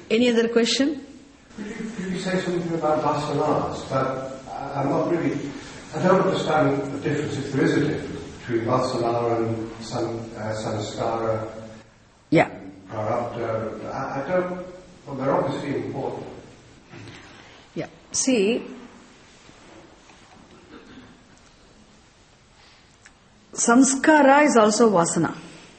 Any other question? Could you say something about vasanas? But I'm not really... I don't understand the difference, if there is a difference, between vasana and samskara. Yeah. Prarabdha. I don't... Well, they're obviously important. Yeah. See, samskara is also vasana.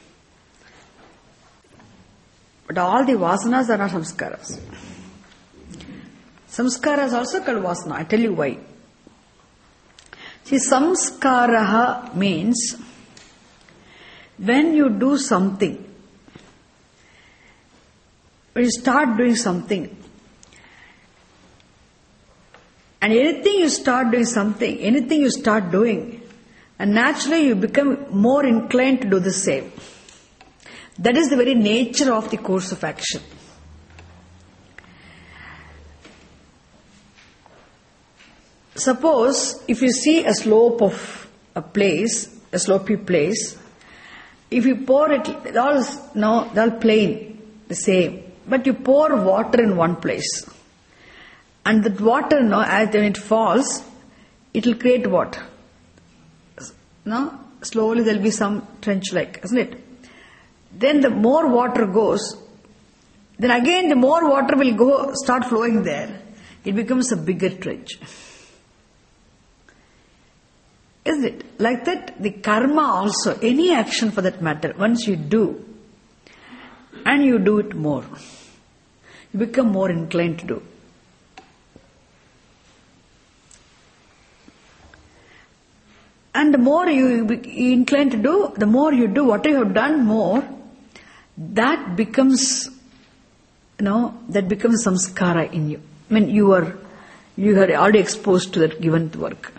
But all the vasanas are not samskaras. Samskara is also called vasana. I tell you why. See, samskaraha means when you do something, when you start doing something, and anything you start doing, and naturally you become more inclined to do the same. That is the very nature of the course of action. Suppose if you see a slope of a place, a slopy place, if you pour it, they're all plain, the same. But you pour water in one place. And that water, as when it falls, it will create what? Slowly there will be some trench-like, isn't it? Then the more water goes, then again the more water will start flowing there. It becomes a bigger trench. Isn't it? Like that, the karma also, any action for that matter, once you do, and you do it more, you become more inclined to do. And the more you incline to do, the more you do, what you have done more, that becomes, samskara in you. I mean, you are already exposed to that given work.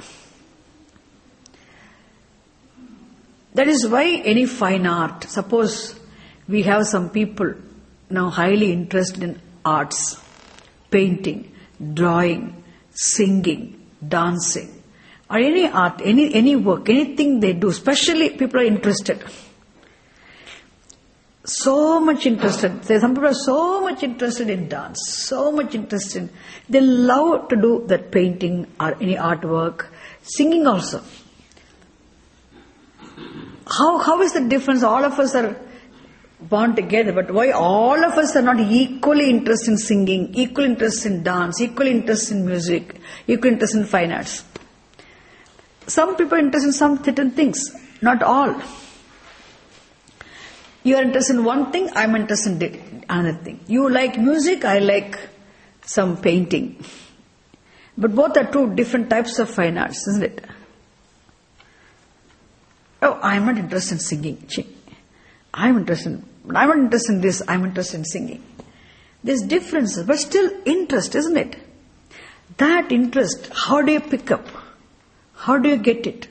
That is why any fine art, suppose we have some people now highly interested in arts, painting, drawing, singing, dancing, or any art, any work, anything they do, especially people are interested. So much interested. Some people are so much interested in dance, so much interested. They love to do that painting or any artwork, singing also. How is the difference? All of us are born together, but why all of us are not equally interested in singing, equally interested in dance, equally interested in music, equally interested in fine arts? Some people are interested in some certain things, not all. You are interested in one thing, I am interested in another thing. You like music, I like some painting. But both are two different types of fine arts, isn't it? Oh, I am not interested in singing. I am not interested in this, I am interested in singing. There's differences, but still interest, isn't it? That interest, how do you pick up? How do you get it?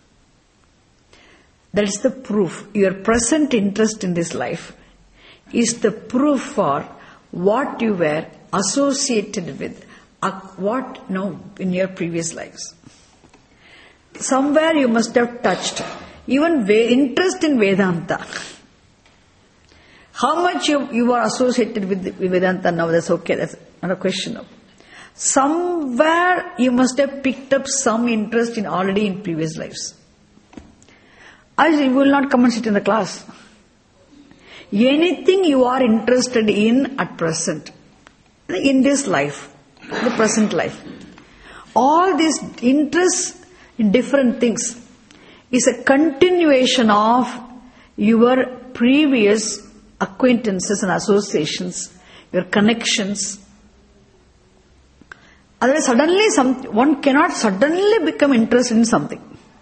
That is the proof. Your present interest in this life is the proof for what you were associated with, in your previous lives. Somewhere you must have touched. Even interest in Vedanta. How much you are associated with Vedanta now, that's okay, that's not a question of. Somewhere you must have picked up some interest already in previous lives. Otherwise you will not come and sit in the class. Anything you are interested in at present, in this life, the present life, all these interests in different things is a continuation of your previous acquaintances and associations, your connections. Otherwise, one cannot suddenly become interested in something.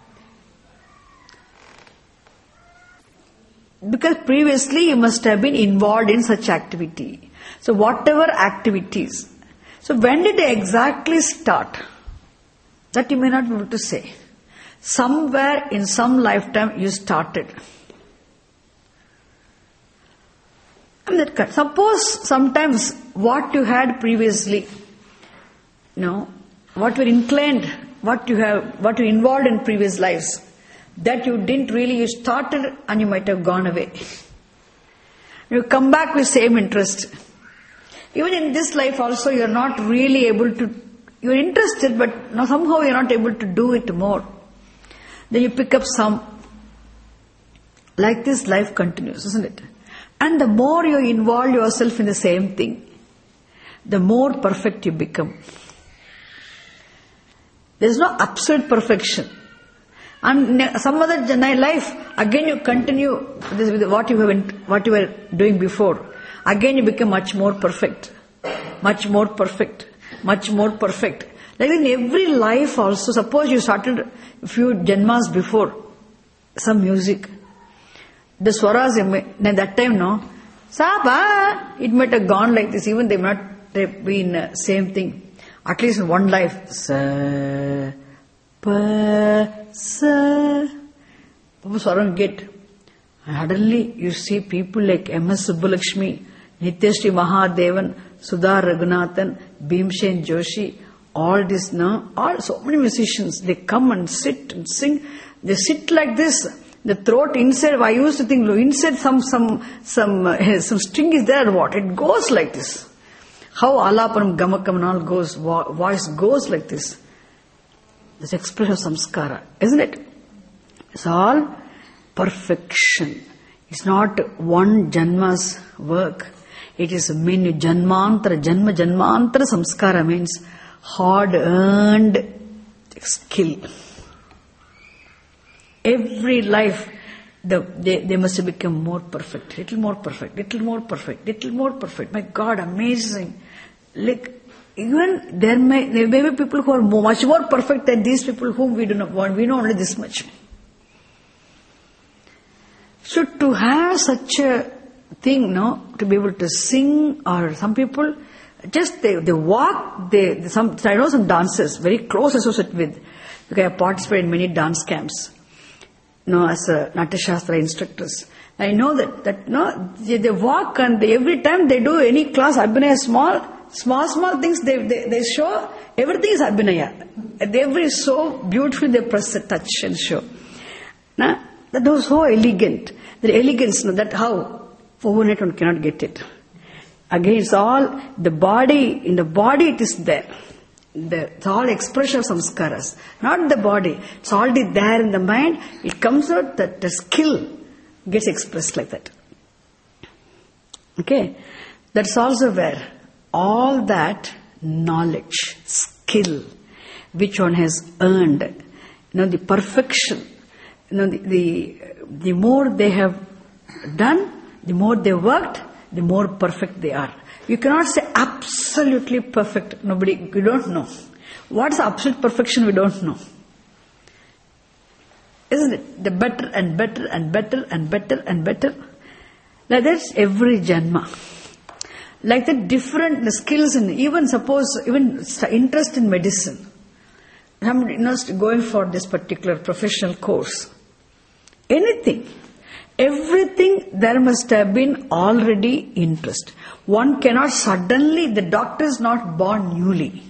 Because previously you must have been involved in such activity. So whatever activities. So when did they exactly start? That you may not be able to say. Somewhere in some lifetime you started. Suppose sometimes what you had previously, what you inclined, what you involved in previous lives, that you didn't really, you started and you might have gone away. You come back with same interest. Even in this life also, you're not really able to, you're interested, but somehow you're not able to do it more. Then you pick up some. Like this, life continues, isn't it? And the more you involve yourself in the same thing, the more perfect you become. There's no absolute perfection. And some other life, again you continue this with what you were doing before. Again you become much more perfect. Much more perfect. Much more perfect. Like in every life also, suppose you started a few janmas before, some music. The swaras, at that time, no? Saba, it might have gone like this, even they might have been same thing. At least in one life. Sa, pa, sa. Papa Swaram get. And suddenly you see people like M.S. Subbulakshmi, Nityashri Mahadevan, Sudha Raghunathan, Bhimsen Joshi, all this, no? All so many musicians, they come and sit and sing. They sit like this. The throat inside, I used to think, inside some string is there or what? It goes like this. How alapanam, gamakam and all goes, voice goes like this. This expression of samskara, isn't it? It's all perfection. It's not one janma's work. It is many janmantara, janmantara samskara means hard-earned skill. Every life, they must have become more perfect, little more perfect, little more perfect, little more perfect. My God, amazing! Like even there may be people who are much more perfect than these people whom we do not want. We know only this much. So to have such a thing, to be able to sing, or some people just they walk. I know some dancers very close associated with. Okay, I participate in many dance camps. As a Natya Shastra instructors. I know that they walk and every time they do any class, Abhinaya, small things they show, everything is Abhinaya. So beautifully they press, touch and show. That was so elegant. The elegance, that how overnight one cannot get it. Again, it's all the body, in the body it is there. It's all expression of samskaras, not the body. It's already there in the mind. It comes out that the skill gets expressed like that. Okay? That's also where all that knowledge, skill, which one has earned, the perfection, the more they have done, the more they worked, the more perfect they are. You cannot say absolutely perfect. We don't know. What is absolute perfection? We don't know. Isn't it? The better and better and better and better and better. Like that's every janma. Like the different skills in, even interest in medicine. Somebody going for this particular professional course. Anything. Everything there must have been already interest. One cannot suddenly, the doctor is not born newly.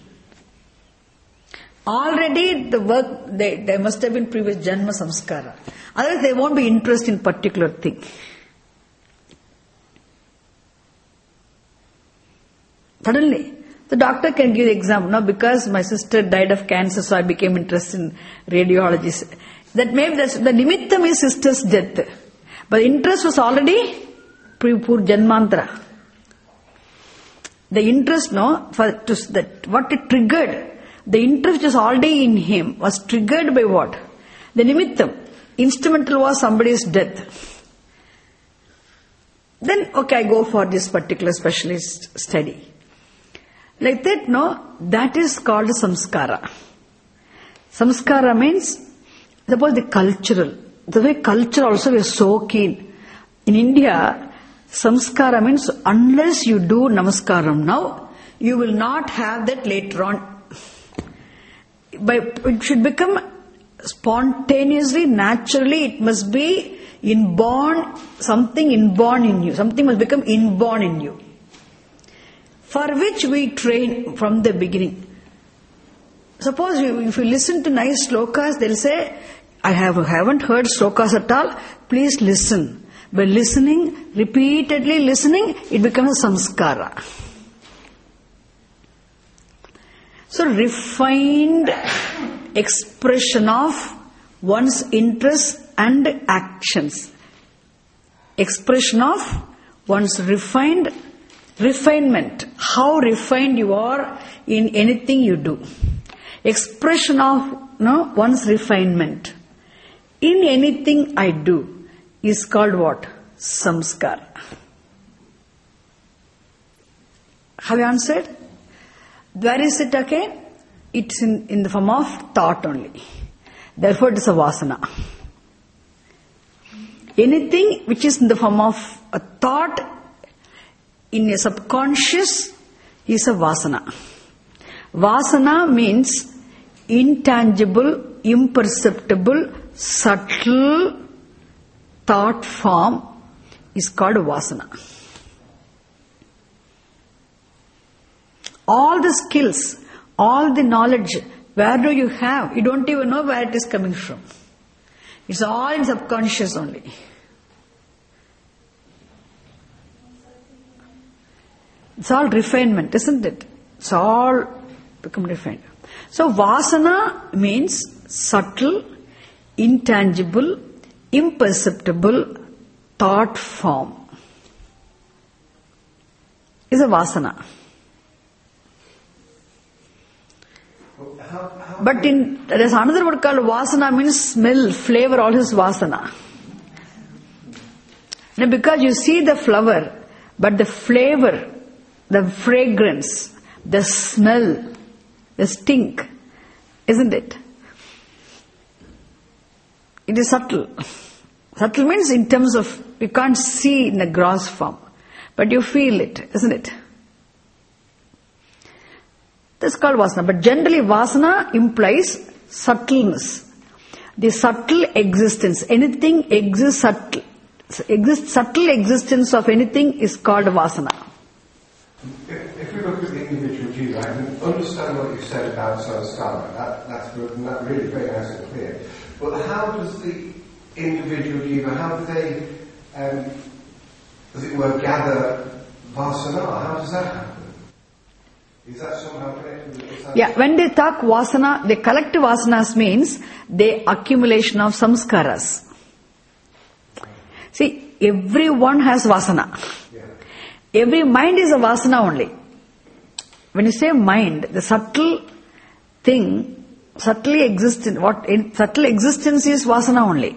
Already the work, there must have been previous janma samskara. Otherwise they won't be interested in particular thing. Suddenly, the doctor can give the example. Because my sister died of cancer, so I became interested in radiology. That maybe the nimittam is sister's death. But interest was already pur janmantara. The interest, what it triggered, the interest is already in him, was triggered by what? The nimittam. Instrumental was somebody's death. Then, I go for this particular specialist study. Like that, that is called samskara. Samskara means, suppose the cultural. The way culture also is so keen. In India, samskara means unless you do namaskaram now, you will not have that later on. It should become spontaneously, naturally, it must be something inborn in you. Something must become inborn in you. For which we train from the beginning. Suppose if you listen to nice slokas, they'll say, I haven't heard slokas at all, please listen. By listening, repeatedly listening, it becomes a samskara. So refined expression of one's interests and actions. Expression of one's refinement. How refined you are in anything you do. Expression of one's refinement in anything I do is called what? Samskara. Have you answered? Where is it again? It's in the form of thought only. Therefore it is a vasana. Anything which is in the form of a thought in a subconscious is a vasana. Vasana means intangible, imperceptible, subtle thought form is called vasana. All the skills, all the knowledge, where do you have? You don't even know where it is coming from. It's all in subconscious only. It's all refinement, isn't it? It's all become refined. So vasana means subtle, intangible, imperceptible thought form. Is a vasana. But there's another word called vasana, means smell, flavor, all is vasana. Now because you see the flower, but the flavor, the fragrance, the smell, the stink, isn't it? It is subtle. Subtle means in terms of, you can't see in the gross form, but you feel it, isn't it? That's called vasana. But generally vasana implies subtleness. The subtle existence. Anything exists subtle. Subtle existence of anything is called vasana. If we look at the individual jiva, I can understand what you said about samskara. That's good and that's really very nice and clear. But how does the individual jiva, how do they, as it were, gather vasana? How does that happen? Is that somehow connected with the Yeah, when they talk vasana, the collective vasanas means the accumulation of samskaras. See, everyone has vasana. Yeah. Every mind is a vasana only. When you say mind, the subtle thing, subtly existent, subtle existence is vasana only.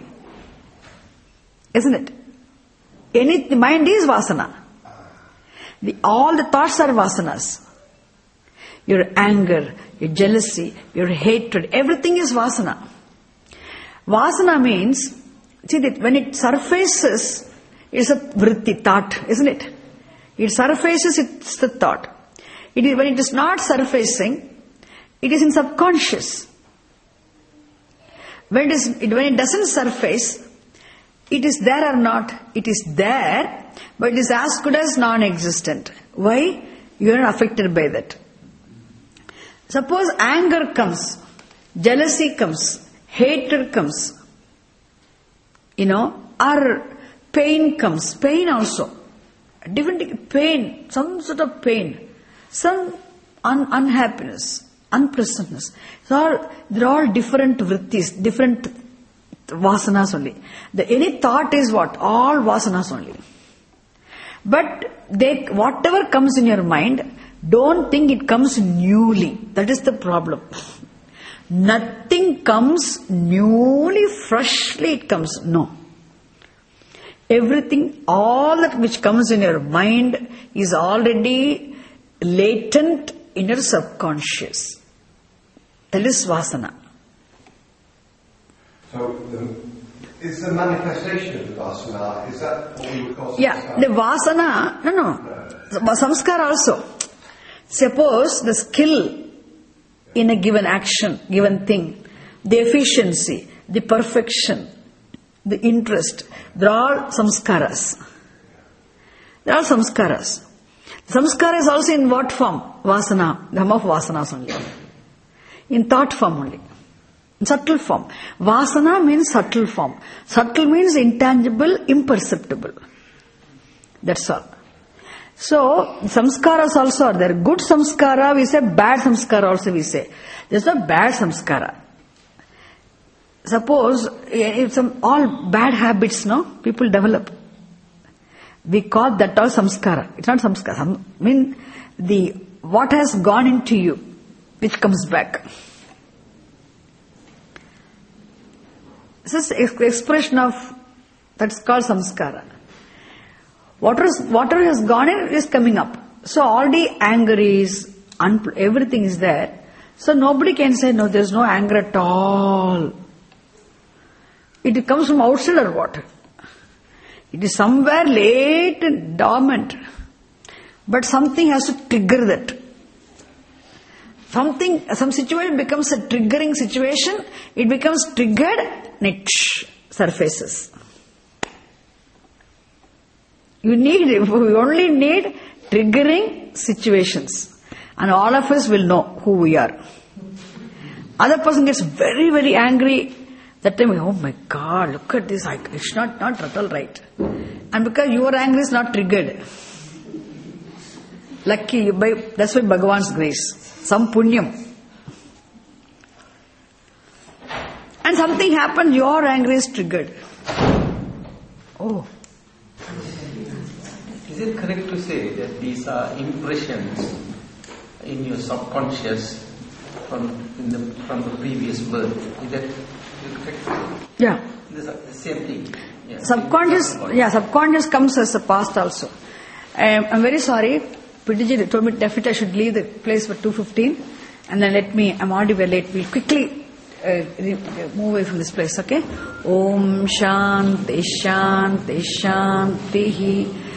Isn't it? The mind is vasana. All the thoughts are vasanas. Your anger, your jealousy, your hatred, everything is vasana. Vasana means, see that when it surfaces, it's a vritti, thought, isn't it? It surfaces, it's the thought. When it is not surfacing, it is in subconscious. When it doesn't surface, it is there or not, it is there, but it is as good as non-existent. Why? You are not affected by that. Suppose anger comes, jealousy comes, hatred comes, or pain comes, pain also. Different pain, some sort of pain, some unhappiness, unpleasantness. They're all different vrittis, different vasanas only. Any thought is what? All vasanas only. But whatever comes in your mind, don't think it comes newly. That is the problem. Nothing comes newly, freshly it comes. No. Everything, all that which comes in your mind is already latent in your subconscious. That is vasana. So, is the manifestation of the vasana, is that what we would call samskara? Yeah, the vasana, no. Samskara also. Suppose the skill in a given action, given thing, the efficiency, the perfection, the interest, they're all samskaras. They're all samskaras. Samskara is also in what form? Vasana, the form of vasanas only. In thought form only. In subtle form. Vasana means subtle form. Subtle means intangible, imperceptible. That's all. So, samskaras also are there. Good samskara we say, bad samskara also we say. There's no bad samskara. Suppose, if all bad habits, no, people develop. We call that all samskara. It's not samskara. What has gone into you, which comes back. This is expression of, that's called samskara. Whatever has gone in is coming up. So already anger is, everything is there. So nobody can say, no, there's no anger at all. It comes from outside or what? It is somewhere late and dormant. But something has to trigger that. Some situation becomes a triggering situation, it becomes triggered, and it surfaces. We only need triggering situations. And all of us will know who we are. Other person gets very, very angry. That time, oh my God, look at this, it's not at all right. And because your anger is not triggered. Lucky, that's why Bhagavan's grace. Some punyam. And something happened, your anger is triggered. Oh. Is it correct to say that these are impressions in your subconscious from the previous birth? Is that correct? Yeah. The same thing. Yeah. Subconscious comes as a past also. I'm very sorry. Pidiji told me definitely I should leave the place for 2:15, and then I'm already very late. We'll quickly move away from this place, okay? Om Shanti Shanti Shanti.